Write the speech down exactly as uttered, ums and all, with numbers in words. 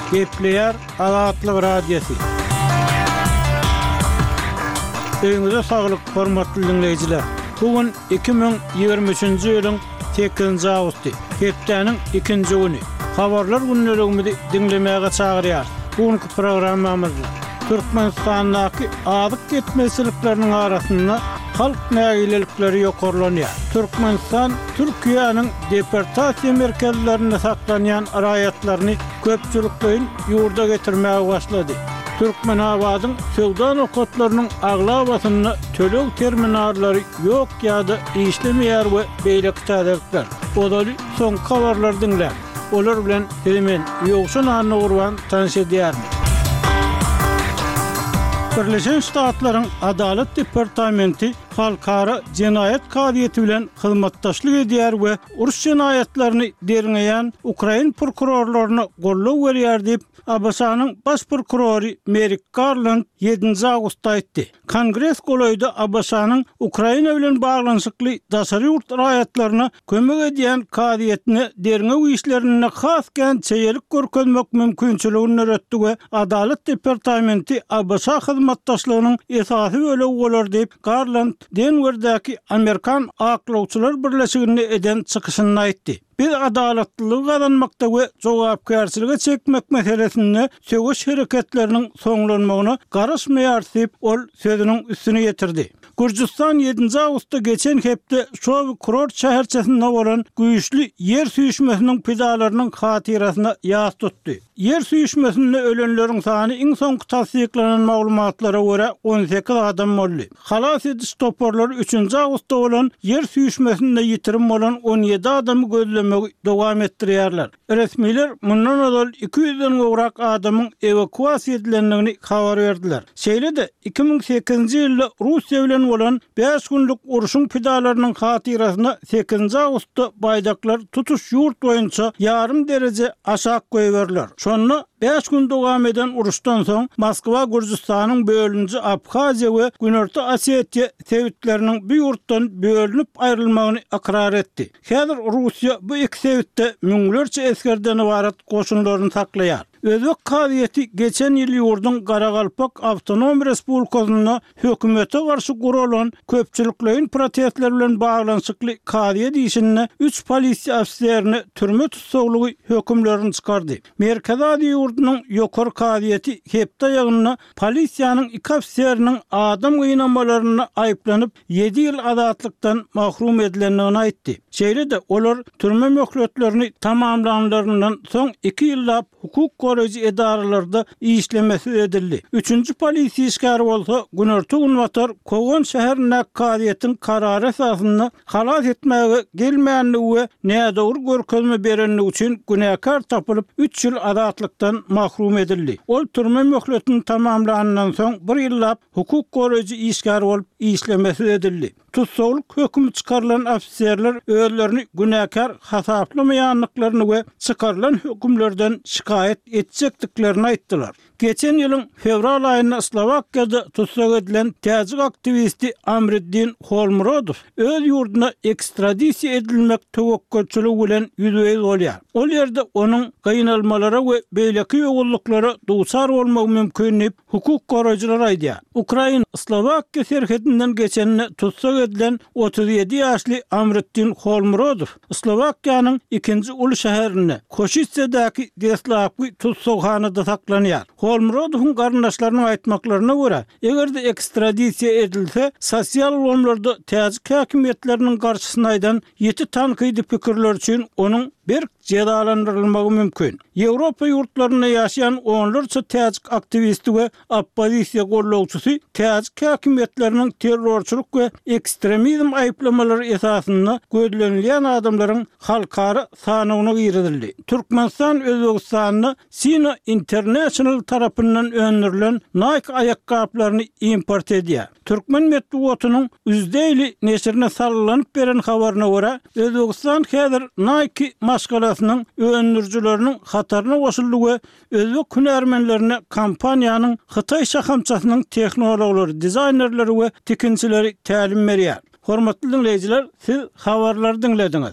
Gepleyer Azatlyk Radiosu. Öňüňizde saglyk, hormatly dinleýijiler. Bugün iki bin ýygrimi üçinji ýylyň sekizinji awgusty. Hepdeniň ikinji güni. Habarlar günlerimizi dinlemäge çagyrýar. Bugünkü programmamyzda Türkmenistanyň adyk ketmeçilikleriniň arasynda halk nägilelikleri ýokarlanýar. Türkmenistan Türkiýanyň deportasiýa merkezlerinde saklanýan raýatlaryny köpçülikleýin ýurda getirmäge başlady. Türkmenabadyň sowda nokatlarynyň aglabasyny tölek terminallary ýok ýa-da işlemeýär we beýleki täzelikler. Odaly soň habarlar dinler. Olar bilen hemen ýokşun anny gurban tanış edýärmi? Birleşen Ştatlaryň Adalet Departamenti halkara cinayet kadiýeti bilen hyzmatdaşlyk edýär we uruş cinayetlerini derňeýän Ukraina prokurorlaryna gollaw berýär diýip A B S-nyň baş prokurory Merrick Garland ýedinji awgustda aýtdy. Kongres golaýda A B S-nyň Ukraina bilen baglanyşykly daşary ýurt raýatlaryna kömek edýän kadiýetini derňew işlerine has kän çeýelik görkezmek mümkinçiligini öretdi we Adalet Departamenti A B S hyzmatdaşlygynyň esasy böleg bolar diýip Garland Denwerdäki Amerikan aklawçylar birleşigini eden çykyşyny aýtdy. Biz adaletlilik kazanmakda we jogapkärçiligi çekmek meselesinde söwüş hereketleriniň soňlanmagyna garaşmaýar diýip ol sözüniň üstüne getirdi. Gürcistan ýedinji awgustda geçen hepde Şowy kurort şäherçesinde bolan güýçli yer süýüşmesiniň pidalarynyň hatirasyna ýaz tutdy. Yer süýüşmesinde ölenleriň sany iň soňky tasdiklanan maglumatlara görä on sekiz adam boldy. Halas ediş toporlary üçinji awgustda bolan yer süýüşmesinde ýitirim bolan on ýedi adamy gözlemäge dowam etdirýärler. Resmiler mundan ol iki ýüzden gowrak adamyň evakuasiýa edilendigini habar berdiler. Şeýle-de iki bin sekizinji ýylda Russiýa bilen bolan beş günlük uruşun pidalarynyň hatirasyna sekizinji awgustda baýdaklar tutuş ýurt boýunça ýarym derece aşak goýberler. Şonu beş gün dowam eden uruşdan soň Moskwa Gürjistanyň bölünji Abhaziýa we Günorta Osetiýa sewitleriniň bir ýurtdan bölünip aýrylmagyny akrar etdi. Häzir Russiýa bu iki sewitde müňlerçe eskerden ibaret goşunlaryny saklaýar. Özbek kadiýeti geçen ýyl ýurdun Garagalpak Awtonom Respublikasyna hökümete garşy gurulan köpçüliklerin protestler bilen baglanyşykly kadiýet işine üç polisiýa ofisiýerini türme tutsaglygy hökümlerini çykardy. Merkez ady ýurdunyň ýokary kadiýeti hepde ýagyna polisiýanyň iki ofisiýeriniň adam gynamalaryna aýyplanyp ýedi ýyl azatlykdan mahrum edilendigini aýtdy. Şeýle-de olar türme möhletlerini tamamlananlaryndan soň iki ýyllap hukuk goraýjy edaralarda işlemesi edildi. Üçüncü polisiýa işgäri bolsa Günorta Gunwatar Kogon şäherine kadiýetiň karary esasynda halas etmäge gelmeýänligi we nädowr görkezme berenligi üçin günäkar tapylyp üç ýyl azatlykdan mahrum edildi. Ol türme möhletini tamamlanandan soň bir ýyllap hukuk goraýjy işgäri bolup işlemesi edildi. Tutsaglyk hökümi çykarylan ofisiýerler özlerini günäkar hasaplamaýanlyklaryny we çykarylan hökümlerden şikaýet etjekdiklerini aýtdylar. Geçen ýylyň fevral aýynda Slowakiýada tutsak edilen täzik aktivisti Amriddin Holmurodov öz ýurduna ekstradisiýa edilmek tewekkelçiligi bilen ýüzüýe bolýar. Ol ýerde onuň gynalmalara we beýleki ýogullyklary duçar bolmagy mümkin diýip hukuk goraýjylar aýdýar. Ukraina Slowakiýa serhedinden geçenine tutsak edilen otuz ýedi ýaşly Amriddin Holmurodov Slowakiýanyň ikinji uly şäherine Koşice'däki Deslavki tutsakhanada saklanýar. Holmurodowyň garyndaşlarynyň aýtmaklaryna görä, egerde ekstradisiýa edilse, sosial bolumlarda täzik häkimetleriniň garşysyna aýdan ýeti tankydy pikirler üçin onuň bir cezalandyrylmagy mümkin. Ýewropa ýurtlaryna ýaşaýan onlarça täzik aktivisti we oppozisiýa gollawçysy täzik häkimetleriniň terrorçylyk we ekstremizm aýplamalary esasynda gözlenilýän adamlaryň halkara sanawyna giridildi. Türkmenistan Özbegistanyna Sina International tarapyndan öndürilen Nike ayakkabılaryny import edýär. Türkmen medeniýetiniň üzdeyli neşrine sarylanyp beren habaryna görä, Özbegistan häzir Nike maskalasynyň öndürjüleriniň hataryna goşuldy we özbek hünärmenlerine kompaniýanyň Hytaý şahamçasynyň tehnologlary, dizaýnerleri we tikinçileri tälim berýär. Hormatly dinleýijiler, siz habarlary dinlediňiz.